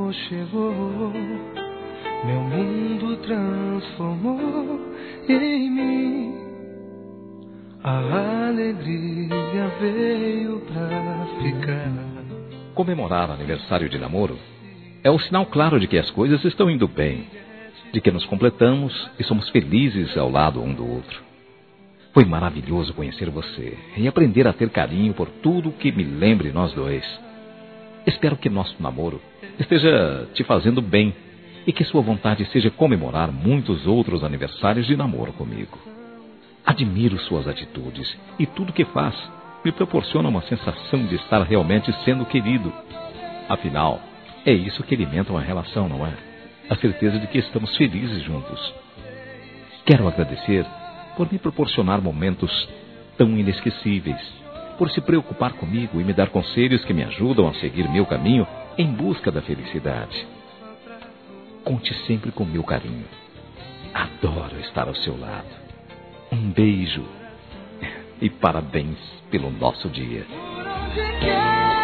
amor chegou, meu mundo transformou em mim. A alegria veio pra ficar. Comemorar aniversário de namoro é um sinal claro de que as coisas estão indo bem, de que nos completamos e somos felizes ao lado um do outro. Foi maravilhoso conhecer você e aprender a ter carinho por tudo que me lembre nós dois. Espero que nosso namoro esteja te fazendo bem e que sua vontade seja comemorar muitos outros aniversários de namoro comigo. Admiro suas atitudes e tudo que faz me proporciona uma sensação de estar realmente sendo querido. Afinal, é isso que alimenta uma relação, não é? A certeza de que estamos felizes juntos. Quero agradecer por me proporcionar momentos tão inesquecíveis, por se preocupar comigo e me dar conselhos que me ajudam a seguir meu caminho em busca da felicidade. Conte sempre com meu carinho. Adoro estar ao seu lado. Um beijo e parabéns pelo nosso dia.